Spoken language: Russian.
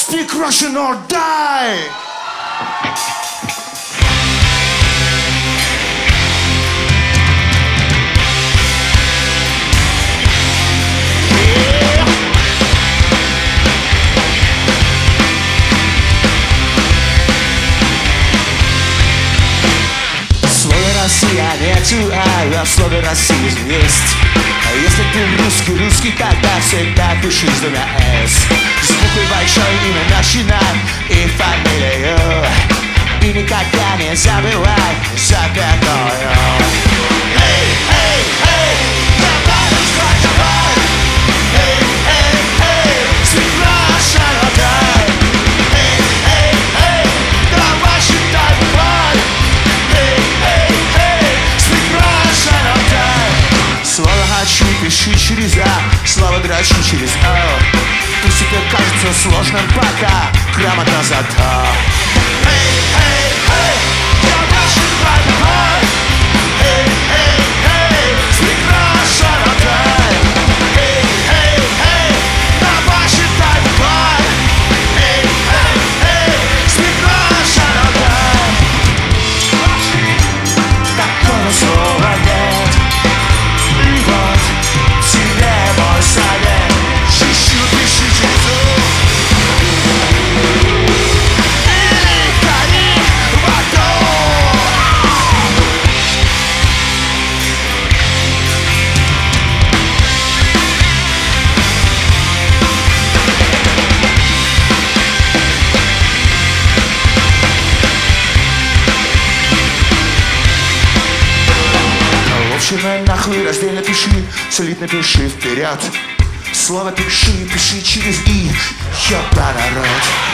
Speak Russian or die! Россия нету, а в слове расизм есть. А если ты русский, тогда всегда пиши с двумя «с». С буквой большой имя начинай и фамилию. И никогда не забывай запятую. Эй, эй, эй, давай, давай, давай. Эй, эй, эй, speak Russian or die. Эй, эй, эй, давай считай бой. Эй, эй, эй, speak Russian or die. Слово «хочу» пиши через «а», слово «дрочи» через «о». Пусть тебе кажется сложным, пока грамотно зато. Эй, эй, эй, давай считай бой. Эй, эй, эй, speak Russian or die. Эй, эй, эй, давай считай бой. Эй, эй, эй, speak Russian or die. Такого слова нет. И вот тебе мой совет. Чищу, пиши через «у». Или гони в аду. В общем, нахуй раздельно пиши, солидно пиши вперед. Слово пиши, пиши через «и», ёбаный народ.